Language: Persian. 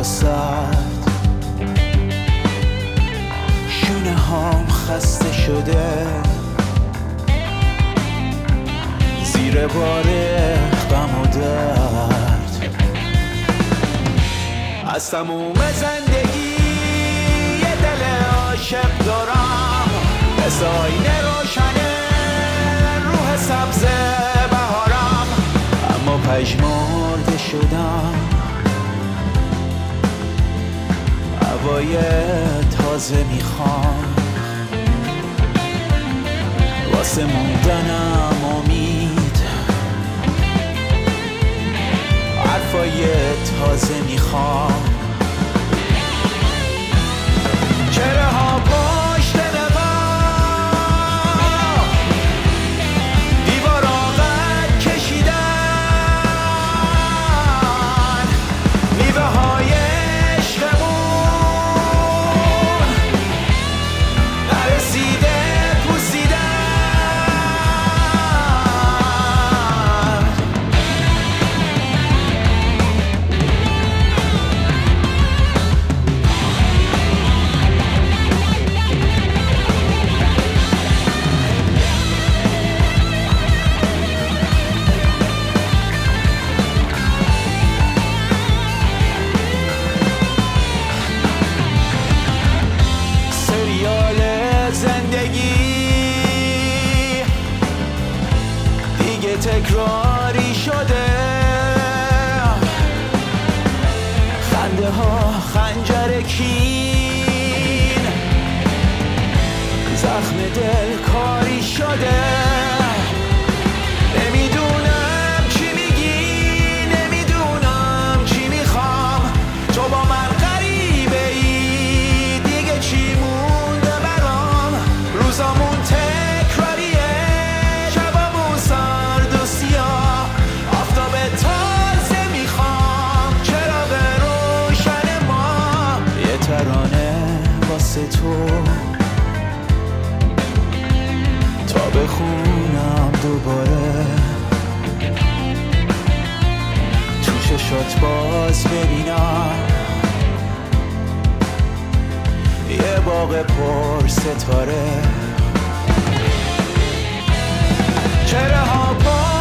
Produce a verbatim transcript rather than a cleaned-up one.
سرد، شونه هام خسته شده زیر بار غم و درد. از تموم زندگی یه دل عاشق دارم، مثل آینه روشنه روح سبز بهارم، اما پژمرده شدم، هوای تازه میخوام، واسه موندنم امید، حرفای تازه میخوام. چهره ها پشت نقاب دیوارا قد کشیدن، میوه های عشقمون نرسیده پوسیدن. سریال زندگی دیگه تکراری شده، خنده ها خنجر کین، زخم دل کاری شده. نمیدونم چی میگی، نمیدونم چی میخوام، تو با من غریبه ای، دیگه چی مونده برام؟ روزامون تکراریه، شبامون سرد و سیاه، آفتاب تازه میخوام، چراغ روشن ما، یه ترانه واسه تو تا بخونم دوباره، تو چشات باز ببینم یه باغ پر ستاره. چهره ها